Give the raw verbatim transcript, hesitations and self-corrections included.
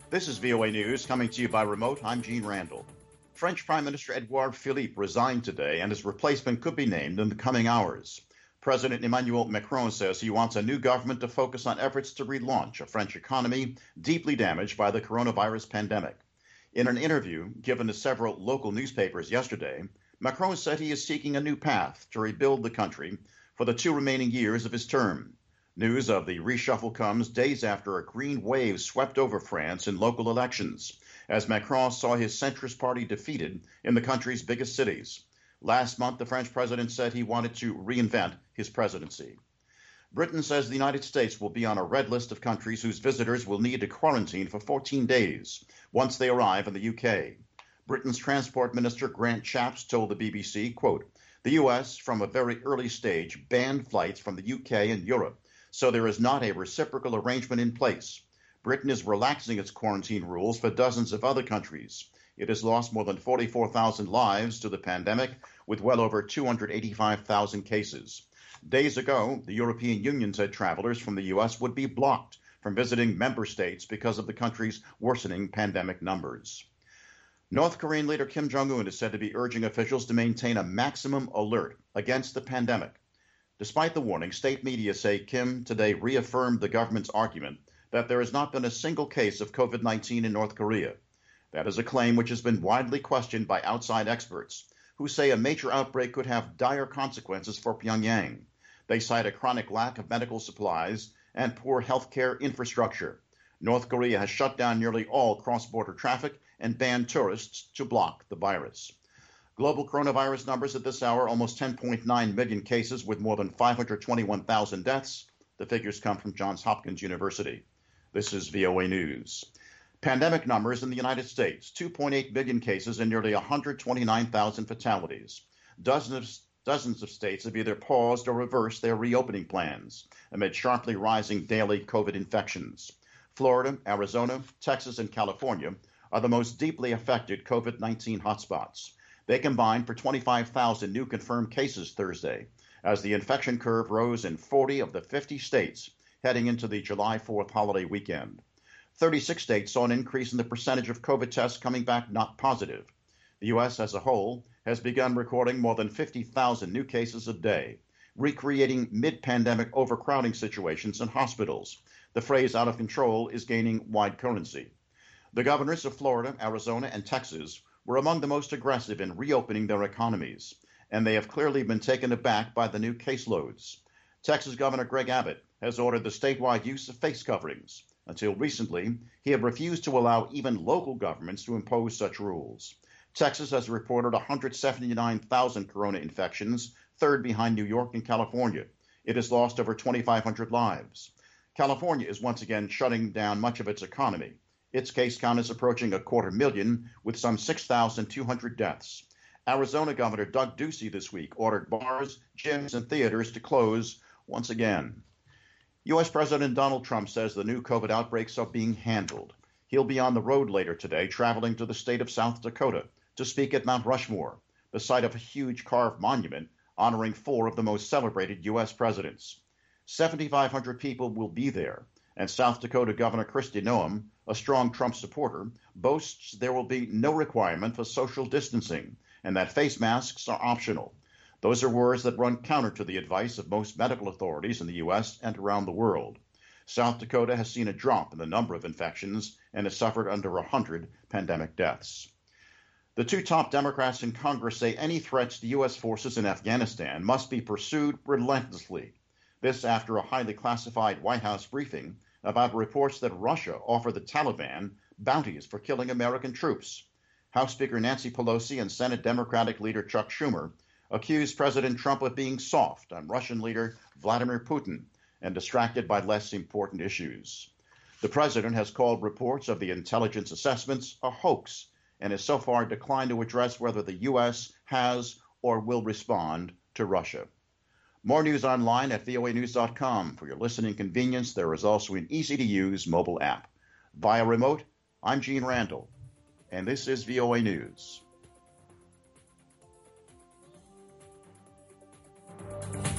This is V O A News coming to you by remote. I'm Gene Randall. French Prime Minister Edouard Philippe resigned today, and his replacement could be named in the coming hours. President Emmanuel Macron says he wants a new government to focus on efforts to relaunch a French economy deeply damaged by the coronavirus pandemic. In an interview given to several local newspapers yesterday, Macron said he is seeking a new path to rebuild the country for the two remaining years of his term. News of the reshuffle comes days after a green wave swept over France in local elections, as Macron saw his centrist party defeated in the country's biggest cities. Last month, the French president said he wanted to reinvent his presidency. Britain says the United States will be on a red list of countries whose visitors will need to quarantine for fourteen days once they arrive in the U K. Britain's Transport Minister Grant Shapps told the B B C, quote, "The U S, from a very early stage, banned flights from the U K and Europe, so there is not a reciprocal arrangement in place. Britain is relaxing its quarantine rules for dozens of other countries. It has lost more than forty-four thousand lives to the pandemic, with well over two hundred eighty-five thousand cases. Days ago, the European Union said travelers from the U S would be blocked from visiting member states because of the country's worsening pandemic numbers. North Korean leader Kim Jong-un is said to be urging officials to maintain a maximum alert against the pandemic. Despite the warning, state media say Kim today reaffirmed the government's argument that there has not been a single case of COVID nineteen in North Korea. That is a claim which has been widely questioned by outside experts, who say a major outbreak could have dire consequences for Pyongyang. They cite a chronic lack of medical supplies and poor healthcare infrastructure. North Korea has shut down nearly all cross-border traffic and banned tourists to block the virus. Global coronavirus numbers at this hour, almost ten point nine million cases with more than five hundred twenty-one thousand deaths. The figures come from Johns Hopkins University. This is V O A News. Pandemic numbers in the United States, two point eight million cases and nearly one hundred twenty-nine thousand fatalities. Dozens of, dozens of states have either paused or reversed their reopening plans amid sharply rising daily COVID infections. Florida, Arizona, Texas, and California are the most deeply affected COVID nineteen hotspots. They combined for twenty-five thousand new confirmed cases Thursday, as the infection curve rose in forty of the fifty states heading into the July fourth holiday weekend. thirty-six states saw an increase in the percentage of COVID tests coming back not positive. The U S as a whole has begun recording more than fifty thousand new cases a day, recreating mid-pandemic overcrowding situations in hospitals. The phrase out of control is gaining wide currency. The governors of Florida, Arizona, and Texas were among the most aggressive in reopening their economies, and they have clearly been taken aback by the new caseloads. Texas Governor Greg Abbott has ordered the statewide use of face coverings. Until recently, he had refused to allow even local governments to impose such rules. Texas has reported one hundred seventy-nine thousand corona infections, third behind New York and California. It has lost over twenty-five hundred lives. California is once again shutting down much of its economy. Its case count is approaching a quarter million, with some six thousand two hundred deaths. Arizona Governor Doug Ducey this week ordered bars, gyms, and theaters to close once again. U S President Donald Trump says the new COVID outbreaks are being handled. He'll be on the road later today, traveling to the state of South Dakota to speak at Mount Rushmore, the site of a huge carved monument honoring four of the most celebrated U S presidents. seventy-five hundred people will be there, and South Dakota Governor Kristi Noem, a strong Trump supporter, boasts there will be no requirement for social distancing and that face masks are optional. Those are words that run counter to the advice of most medical authorities in the U S and around the world. South Dakota has seen a drop in the number of infections and has suffered under one hundred pandemic deaths. The two top Democrats in Congress say any threats to U S forces in Afghanistan must be pursued relentlessly. This after a highly classified White House briefing about reports that Russia offered the Taliban bounties for killing American troops. House Speaker Nancy Pelosi and Senate Democratic leader Chuck Schumer accused President Trump of being soft on Russian leader Vladimir Putin and distracted by less important issues. The president has called reports of the intelligence assessments a hoax and has so far declined to address whether the U S has or will respond to Russia. More news online at V O A news dot com. For your listening convenience, there is also an easy-to-use mobile app. Via remote, I'm Gene Randall, and this is V O A News.